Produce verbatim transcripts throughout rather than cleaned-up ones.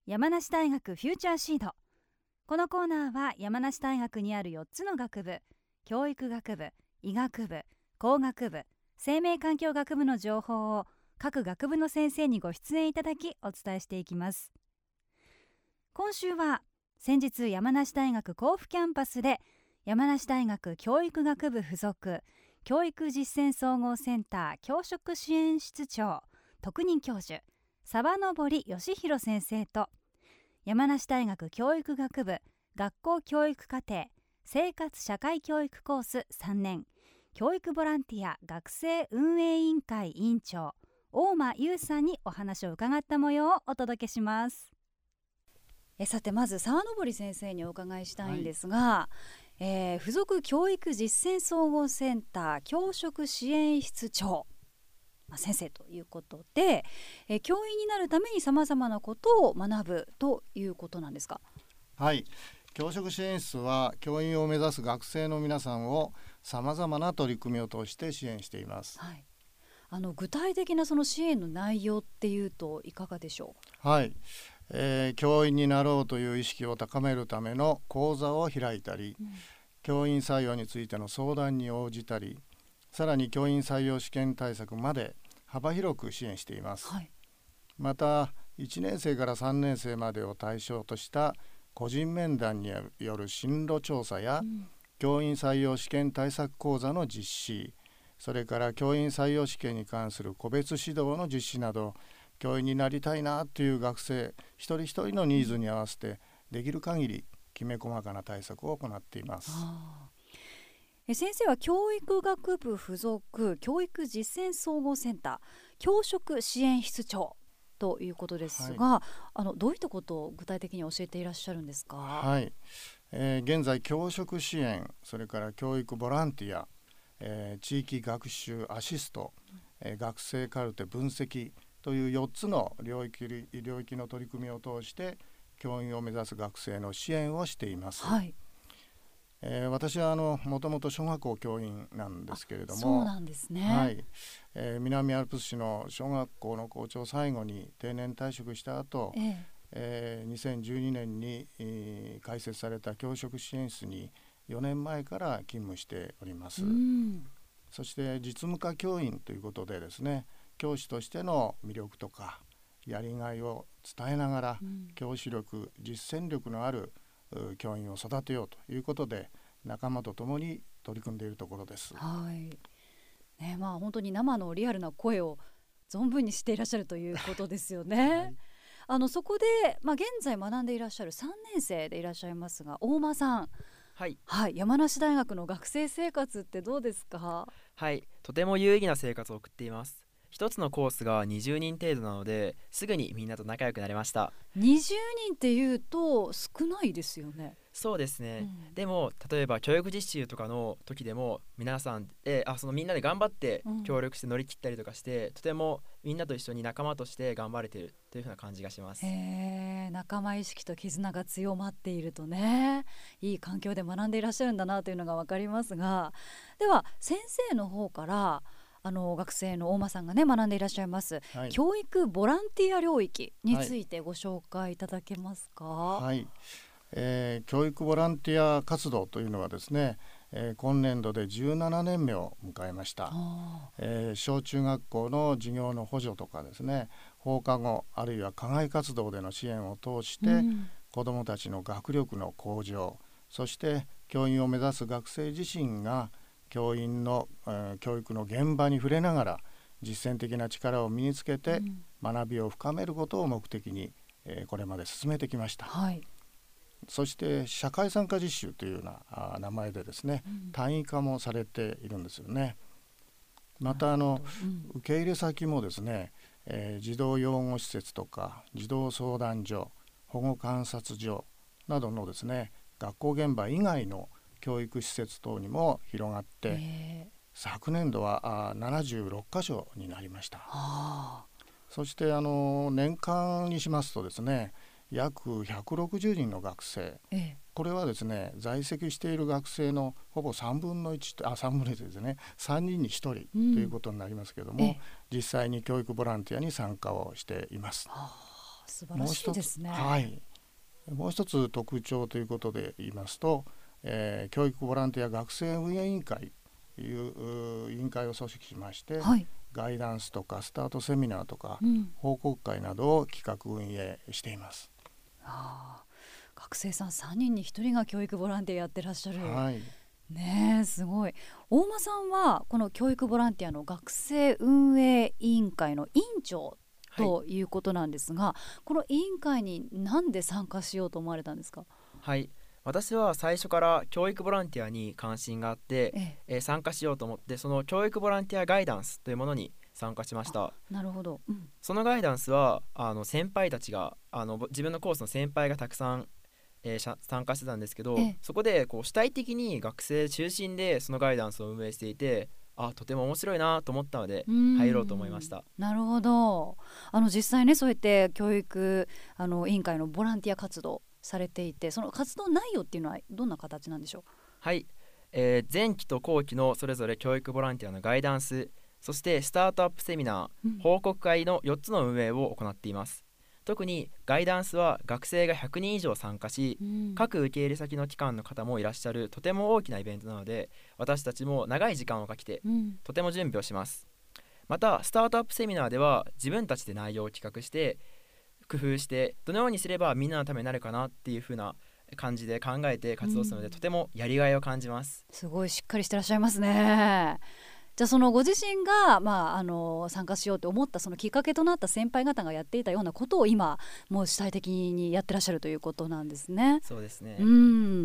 山梨大学フューチャーシード。このコーナーは山梨大学にあるよっつの学部、教育学部、医学部、工学部、生命環境学部の情報を各学部の先生にご出演いただきお伝えしていきます。今週は先日山梨大学甲府キャンパスで山梨大学教育学部附属教育実践総合センター教職支援室長特任教授沢登義弘先生と山梨大学教育学部学校教育課程生活社会教育コースさんねん教育ボランティア学生運営委員会委員長大間優さんにお話を伺った模様をお届けします。えさてまず沢登先生にお伺いしたいんですが、はい、えー、附属教育実践総合センター教職支援室長先生ということで、え教員になるためにさまざまなことを学ぶということなんですか？ はい、教職支援室は教員を目指す学生の皆さんをさまざまな取り組みを通して支援しています。 はい、あの具体的なその支援の内容っていうといかがでしょう？はい、えー、教員になろうという意識を高めるための講座を開いたり、うん、教員採用についての相談に応じたり、さらに教員採用試験対策まで幅広く支援しています。はい、またいちねん生からさんねん生までを対象とした個人面談による進路調査や、うん、教員採用試験対策講座の実施、それから教員採用試験に関する個別指導の実施など、教員になりたいなという学生一人一人のニーズに合わせてできる限りきめ細かな対策を行っています。 あえ先生は教育学部附属教育実践総合センター教職支援室長ということですが、はい、あのどういったことを具体的に教えていらっしゃるんですか？ はい、えー、現在教職支援、それから教育ボランティア、えー、地域学習アシスト、えー、学生カルテ分析というよっつの領域、領域の取り組みを通して教員を目指す学生の支援をしています。はい、えー、私はあのもともと小学校教員なんですけれども、 そうなんですね。 はい、えー、南アルプス市の小学校の校長最後に定年退職した後、えええー、にせんじゅうにねんに、えー、開設された教職支援室によねんまえから勤務しております。うん、そして実務科教員ということでですね、教師としての魅力とかやりがいを伝えながら、うん、教師力実践力のある教員を育てようということで仲間と共に取り組んでいるところです。 はいね、まあ、本当に生のリアルな声を存分にしていらっしゃるということですよね。はい、あのそこで、まあ、現在学んでいらっしゃるさんねん生でいらっしゃいますが大間さん、 はいはい、山梨大学の学生生活ってどうですか？ はい、とても有意義な生活を送っています。一つのコースがにじゅうにん程度なのですぐにみんなと仲良くなれました。 にじゅうにんっていうと少ないですよね。 そうですね、うん、でも例えば教育実習とかの時でも皆さんであそのみんなで頑張って協力して乗り切ったりとかして、うん、とてもみんなと一緒に仲間として頑張れているというふうな感じがします。 へー、仲間意識と絆が強まっているとね、いい環境で学んでいらっしゃるんだなというのが分かりますが、では先生の方からあの学生の大間さんがね学んでいらっしゃいます、はい、教育ボランティア領域についてご紹介いただけますか？ はいはい、えー、教育ボランティア活動というのはですね、えー、今年度でじゅうななねんめを迎えました。えー、小中学校の授業の補助とかですね、放課後あるいは課外活動での支援を通して、うん、子どもたちの学力の向上、そして教員を目指す学生自身が教員の、えー、教育の現場に触れながら実践的な力を身につけて、うん、学びを深めることを目的に、えー、これまで進めてきました。はい、そして社会参加実習というような名前でですね、うん、単位化もされているんですよね。またあの、うん、受け入れ先もですね、えー、児童養護施設とか児童相談所、保護観察所などのですね学校現場以外の教育施設等にも広がって、昨年度はななじゅうろっかしょになりました。そしてあの年間にしますとですね約ひゃくろくじゅうにんの学生、ええ、これはですね在籍している学生のほぼさんぶんのいち、あさんぶんのいちですね、さんにんにひとりということになりますけれども、うん、実際に教育ボランティアに参加をしています。 素晴らしいですね。 はい、もう一つ特徴ということで言いますと、えー、教育ボランティア学生運営委員会という委員会を組織しまして、はい、ガイダンスとかスタートセミナーとか、うん、報告会などを企画運営しています。 あ、学生さんさんにんにひとりが教育ボランティアやってらっしゃる、 はい、 ねえ、すごい。大間さんはこの教育ボランティアの学生運営委員会の委員長ということなんですが、はい、この委員会に何で参加しようと思われたんですか？ はい、私は最初から教育ボランティアに関心があって、えええー、参加しようと思って、その教育ボランティアガイダンスというものに参加しました。 なるほど、うん、 そのガイダンスはあの先輩たちがあの自分のコースの先輩がたくさん、えー、参加してたんですけど、えそこでこう主体的に学生中心でそのガイダンスを運営していて、あ、とても面白いなと思ったので入ろうと思いました。 なるほど。あの実際ね、そうやって教育あの委員会のボランティア活動されていて、その活動内容っていうのはどんな形なんでしょう？ はい、えー、前期と後期のそれぞれ教育ボランティアのガイダンス、そしてスタートアップセミナー、うん、報告会のよっつの運営を行っています。特にガイダンスは学生がひゃくにん以上参加し、うん、各受け入れ先の機関の方もいらっしゃるとても大きなイベントなので、私たちも長い時間をかけて、うん、とても準備をします。またスタートアップセミナーでは自分たちで内容を企画して工夫して、どのようにすればみんなのためになるかなっていう風な感じで考えて活動するので、うん、とてもやりがいを感じます。 すごいしっかりしてらっしゃいますね。じゃあそのご自身が、まあ、あの参加しようと思ったそのきっかけとなった先輩方がやっていたようなことを今もう主体的にやってらっしゃるということなんですね。 そうですね。 うん、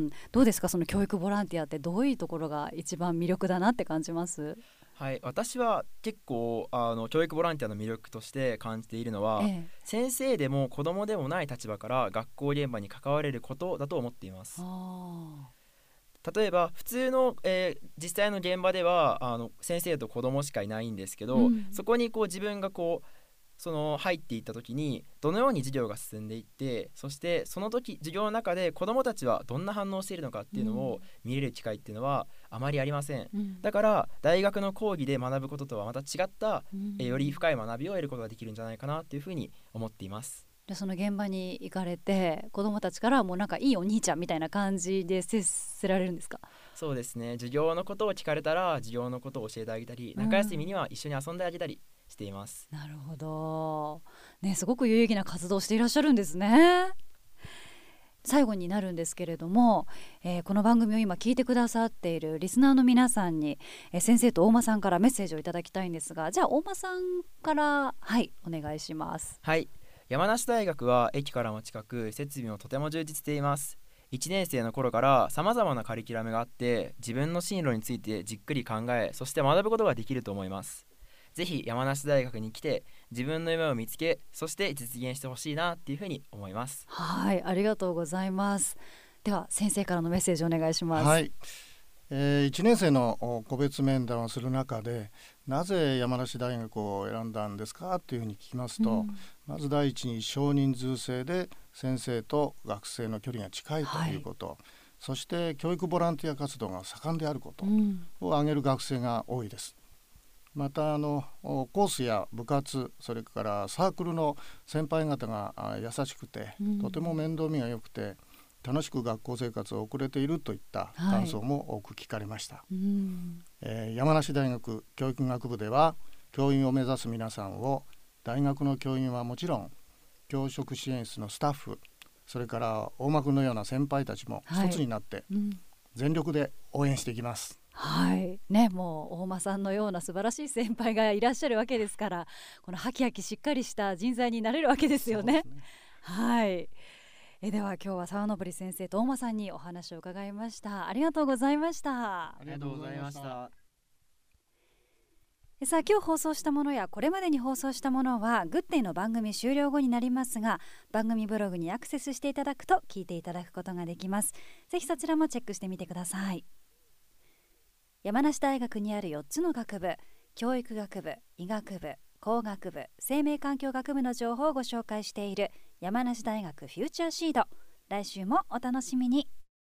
どうですか、その教育ボランティアってどういうところが一番魅力だなって感じます？ はい、私は結構あの教育ボランティアの魅力として感じているのは、ええ、先生でも子供でもない立場から学校現場に関われることだと思っています。あ、例えば普通の、えー、実際の現場ではあの先生と子供しかいないんですけど、うん、そこにこう自分がこうその入っていった時にどのように授業が進んでいって、そしてその時授業の中で子どもたちはどんな反応をしているのかっていうのを見れる機会っていうのはあまりありません、うん、だから大学の講義で学ぶこととはまた違った、うん、えー、より深い学びを得ることができるんじゃないかなというふうに思っています。 でその現場に行かれて子どもたちからもうなんかいいお兄ちゃんみたいな感じで接せられるんですか？ そうですね、授業のことを聞かれたら授業のことを教えてあげたり、中休みには一緒に遊んであげたりしています、 うん、なるほど、ね、すごく有意義な活動をしていらっしゃるんですね。最後になるんですけれども、えー、この番組を今聞いてくださっているリスナーの皆さんに、えー、先生と大間さんからメッセージをいただきたいんですが、じゃあ大間さんからはいお願いします。 はい、山梨大学は駅からも近く設備もとても充実しています。いちねん生の頃からさまざまなカリキュラムがあって自分の進路についてじっくり考え、そして学ぶことができると思います。ぜひ山梨大学に来て自分の夢を見つけ、そして実現してほしいなっていうふうに思います。 はい、ありがとうございます。では先生からのメッセージお願いします。 はい、えー、いちねん生の個別面談をする中でなぜ山梨大学を選んだんですかっていうふうに聞きますと、うん、まず第一に少人数制で先生と学生の距離が近いということ、はい、そして教育ボランティア活動が盛んであることを挙げる学生が多いです。またあのコースや部活、それからサークルの先輩方が優しくて、うん、とても面倒見が良くて楽しく学校生活を送れているといった感想も多く聞かれました、はい、うんえー、山梨大学教育学部では教員を目指す皆さんを大学の教員はもちろん教職支援室のスタッフ、それから大間君のような先輩たちも一つになって全力で応援していきます。 はいね、もう大間さんのような素晴らしい先輩がいらっしゃるわけですから、このハキハキしっかりした人材になれるわけですよ ね, ねはいえでは今日は沢登先生と大間さんにお話を伺いました。ありがとうございました。 ありがとうございました。 さあ今日放送したものやこれまでに放送したものはグッデイの番組終了後になりますが、番組ブログにアクセスしていただくと聞いていただくことができます。ぜひそちらもチェックしてみてください。山梨大学にあるよっつの学部、教育学部、医学部、工学部、生命環境学部の情報をご紹介している山梨大学フューチャーシード。来週もお楽しみに。